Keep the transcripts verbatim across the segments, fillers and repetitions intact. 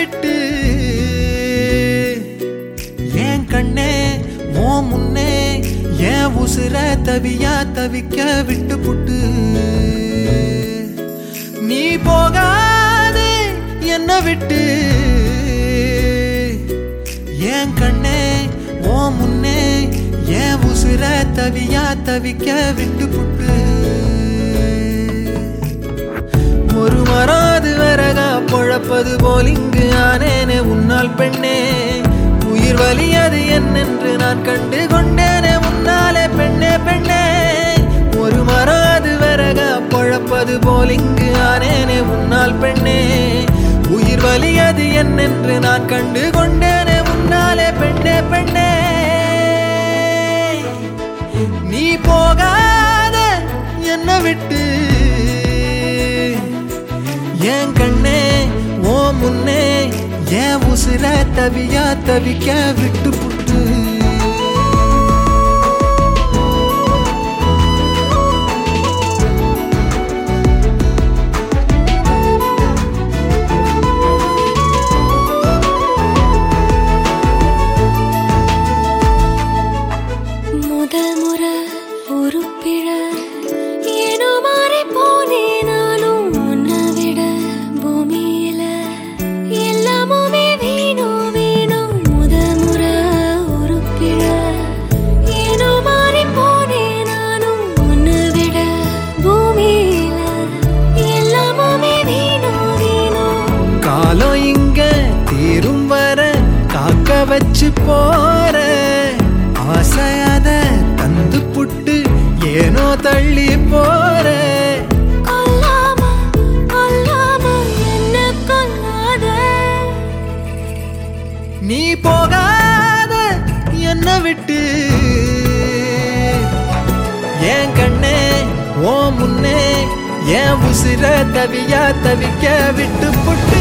விட்டு ஏன் கண்ணே ஓ முன்னே ஏன் உசுர தவியா தவிக்க விட்டு புட்டு நீ போகாதே என்ன விட்டு ஏன் கண்ணே ஓ முன்னே ஏன் உசுர தவியா தவிக்க விட்டு புட்டு ஒரு மராது வரகா பொழப்பது போல் இங்கு ஆனேனே உன்னால் பெண்ணே உயிர் வலியது என்னென்று நான் கண்டு கொண்டேனே உன்னாலே பெண்ணே பெண்ணே ஒரு மராது வரகா பொழப்பது போல் இங்கு ஆனேனே உன்னால் பெண்ணே உயிர் வலியது என்னென்று நான் கண்டு கொண்டேனே உன்னாலே பெண்ணே பெண்ணே நீ போகாத என்ன விட்டு ஏன் கண்ணே ஓ முன்னே ஏன் உசுர தவியா தவிக்க விட்டு புட்டு முதல் முறை ஒரு பிழ ஏனோ மாறி போனே நானும் உன்னை விட பூமியில எல்லாமுமே வீணோ வீணோ முதல் முறை ஒரு பிழ ஏனோ மாறி போனே நானும் உன்னை விட பூமியில எல்லாமுமே வீணோ வீணோ காலம் இங்க தீரும் வர காக்க வச்சு போற ஆசையாத தந்து புட்டு ஏனோ தள்ளி போற கொல்லாம கொல்லாம என்ன கொல்லாத நீ போகாத என்ன விட்டு ஏன் கண்ணே ஓ முன்னே ஏன் உசுர தவியா தவிக்க விட்டு புட்டு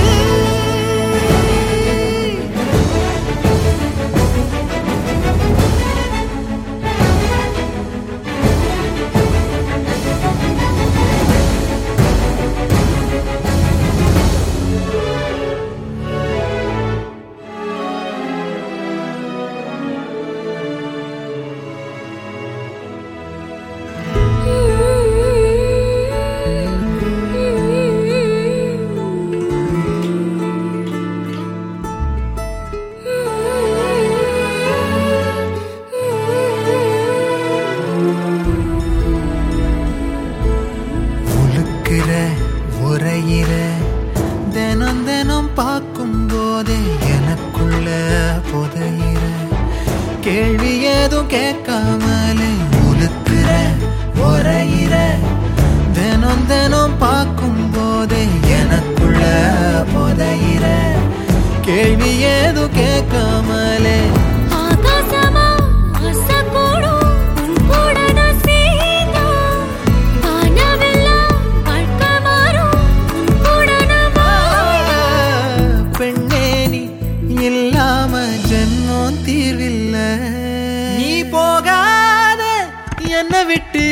உரையிற தினம் தினம் பார்க்கும் போதே எனக்குள்ள புதையிற கேள்வி ஏதும் கேட்காமலே உலுக்குற உரையிற தினம் தினம் பார்க்கும் போதே எனக்குள்ள புதையிற கேள்வி ஏதும் கேட்காமலே ஆகாசமா ஆசைக்கூடும் உன் கூட நான் சேர்ந்தா வானவெல்லாம் வாழ்க்கை மாறும் உன் கூட நான் வாழ பெண்ணே நீ இல்லாம ஜென்மம் தீர்வில்ல நீ போகாத என்ன விட்டு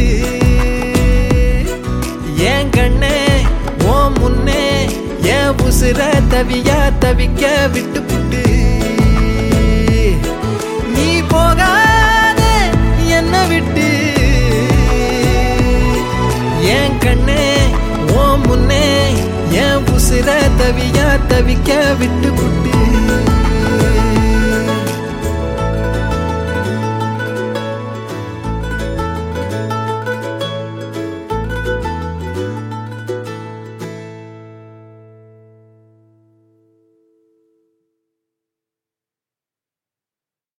ஏன் கண்ணே ஓ முன்னே ஏன் உசுர தவியா தவிக்க விட்டு புட்டு நீ போகாத என்ன விட்டு ஏன் கண்ணே ஓ முன்னே ஏன் உசுர தவியா தவிக்க விட்டு புட்டு